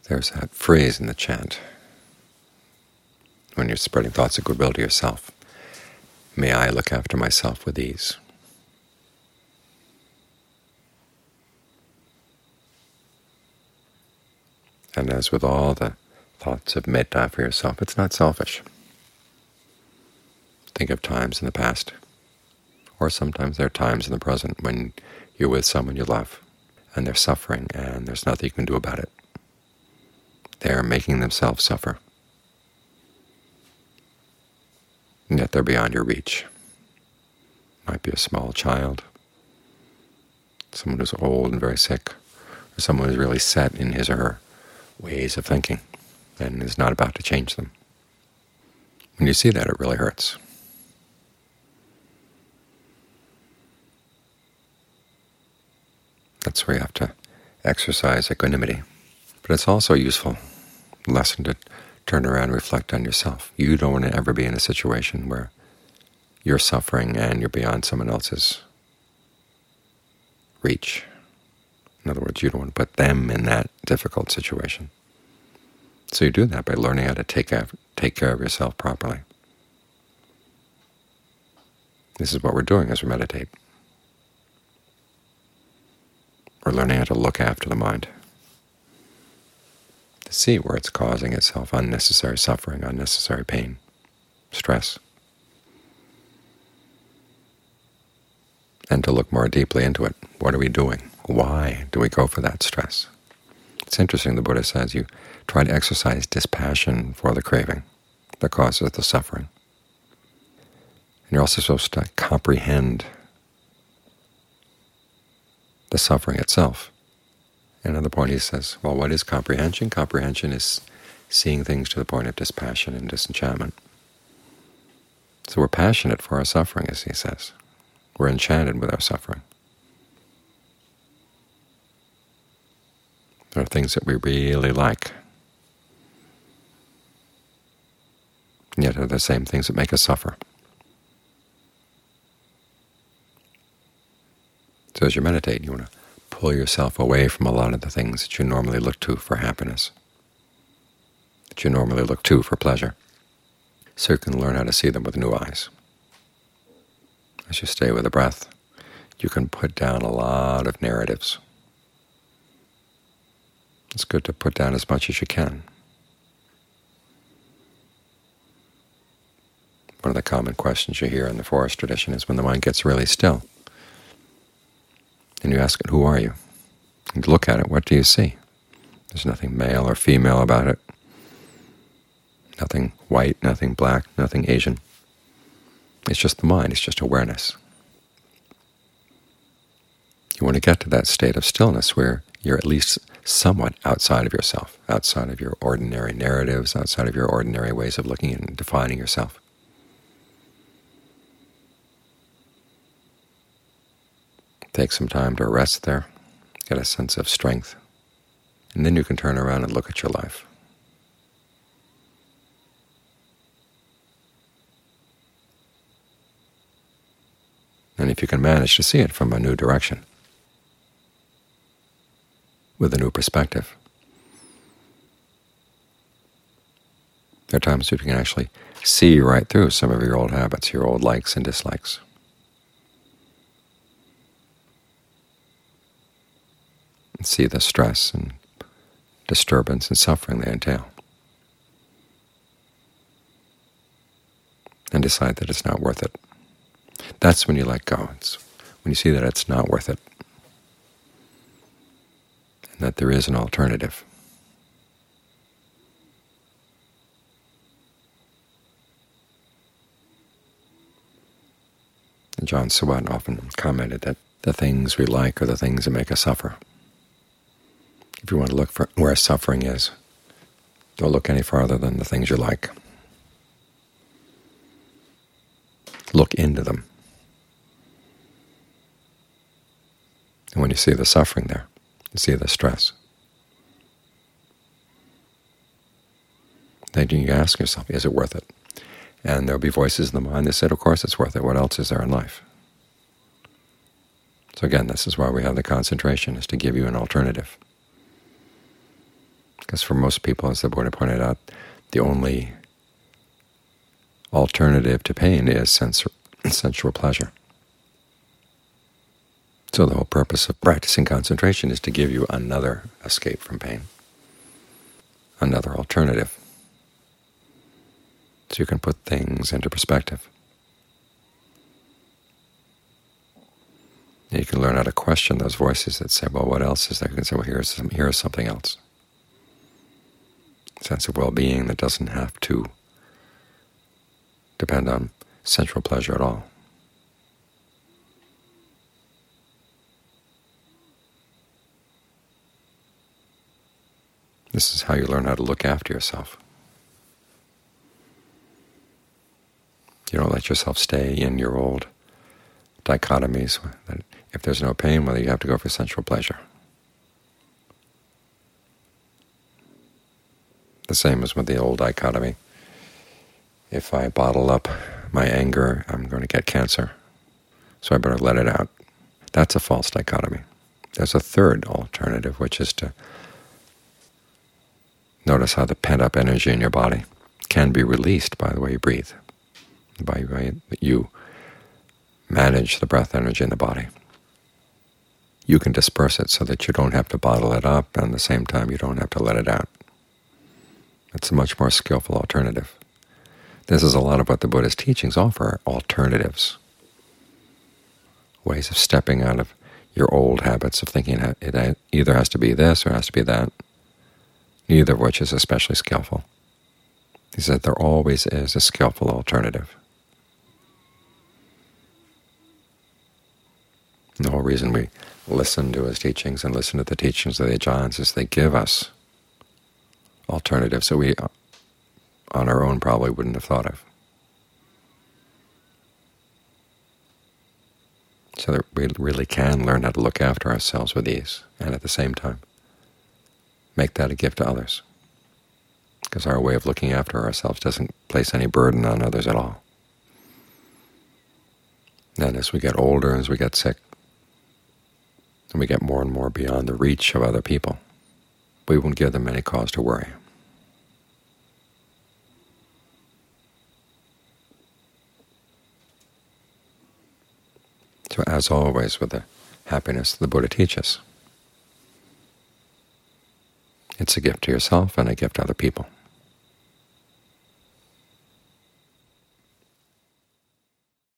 There's that phrase in the chant when you're spreading thoughts of goodwill to yourself. May I look after myself with ease. And as with all the thoughts of metta for yourself, it's not selfish. Think of times in the past, or sometimes there are times in the present when you're with someone you love, and they're suffering, and there's nothing you can do about it. They're making themselves suffer, and yet they're beyond your reach. Might be a small child, someone who's old and very sick, or someone who's really set in his or her ways of thinking and is not about to change them. When you see that, it really hurts. That's where you have to exercise equanimity. But it's also a useful lesson to turn around and reflect on yourself. You don't want to ever be in a situation where you're suffering and you're beyond someone else's reach. In other words, you don't want to put them in that difficult situation. So you do that by learning how to take care of yourself properly. This is what we're doing as we meditate. We're learning how to look after the mind, to see where it's causing itself unnecessary suffering, unnecessary pain, stress, and to look more deeply into it. What are we doing? Why do we go for that stress? It's interesting, the Buddha says you try to exercise dispassion for the craving that causes the suffering. And you're also supposed to comprehend the suffering itself. Another point he says, well, what is comprehension? Comprehension is seeing things to the point of dispassion and disenchantment. So we're passionate for our suffering, as he says. We're enchanted with our suffering. There are things that we really like, yet are the same things that make us suffer. So as you meditate, you want to pull yourself away from a lot of the things that you normally look to for happiness, that you normally look to for pleasure, so you can learn how to see them with new eyes. As you stay with the breath, you can put down a lot of narratives. It's good to put down as much as you can. One of the common questions you hear in the forest tradition is when the mind gets really still, and you ask it, who are you? And look at it, what do you see? There's nothing male or female about it, nothing white, nothing black, nothing Asian. It's just the mind, it's just awareness. You want to get to that state of stillness where you're at least somewhat outside of yourself, outside of your ordinary narratives, outside of your ordinary ways of looking and defining yourself. Take some time to rest there, get a sense of strength, and then you can turn around and look at your life. And if you can manage to see it from a new direction, with a new perspective, there are times when you can actually see right through some of your old habits, your old likes and dislikes. And see the stress and disturbance and suffering they entail. And decide that it's not worth it. That's when you let go. It's when you see that it's not worth it, and that there is an alternative. And John Suwat often commented that the things we like are the things that make us suffer. If you want to look for where suffering is, don't look any farther than the things you like. Look into them. And when you see the suffering there, you see the stress, then you ask yourself, is it worth it? And there'll be voices in the mind that said, of course it's worth it. What else is there in life? So again, this is why we have the concentration, is to give you an alternative. Because for most people, as the Buddha pointed out, the only alternative to pain is sensual pleasure. So the whole purpose of practicing concentration is to give you another escape from pain, another alternative, so you can put things into perspective. And you can learn how to question those voices that say, well, what else is there? You can say, well, here's something else. A sense of well-being that doesn't have to depend on sensual pleasure at all. This is how you learn how to look after yourself. You don't let yourself stay in your old dichotomies that if there's no pain, well, you have to go for sensual pleasure. The same as with the old dichotomy. If I bottle up my anger, I'm going to get cancer, so I better let it out. That's a false dichotomy. There's a third alternative, which is to notice how the pent-up energy in your body can be released by the way you breathe, by the way you manage the breath energy in the body. You can disperse it so that you don't have to bottle it up, and at the same time you don't have to let it out. It's a much more skillful alternative. This is a lot of what the Buddha's teachings offer, alternatives, ways of stepping out of your old habits of thinking it either has to be this or has to be that, neither of which is especially skillful. He said there always is a skillful alternative. And the whole reason we listen to his teachings and listen to the teachings of the Ajahns is they give us alternatives that we on our own probably wouldn't have thought of. So that we really can learn how to look after ourselves with ease, and at the same time make that a gift to others, because our way of looking after ourselves doesn't place any burden on others at all. And as we get older, as we get sick, and we get more and more beyond the reach of other people, we won't give them any cause to worry. So as always with the happiness the Buddha teaches, it's a gift to yourself and a gift to other people.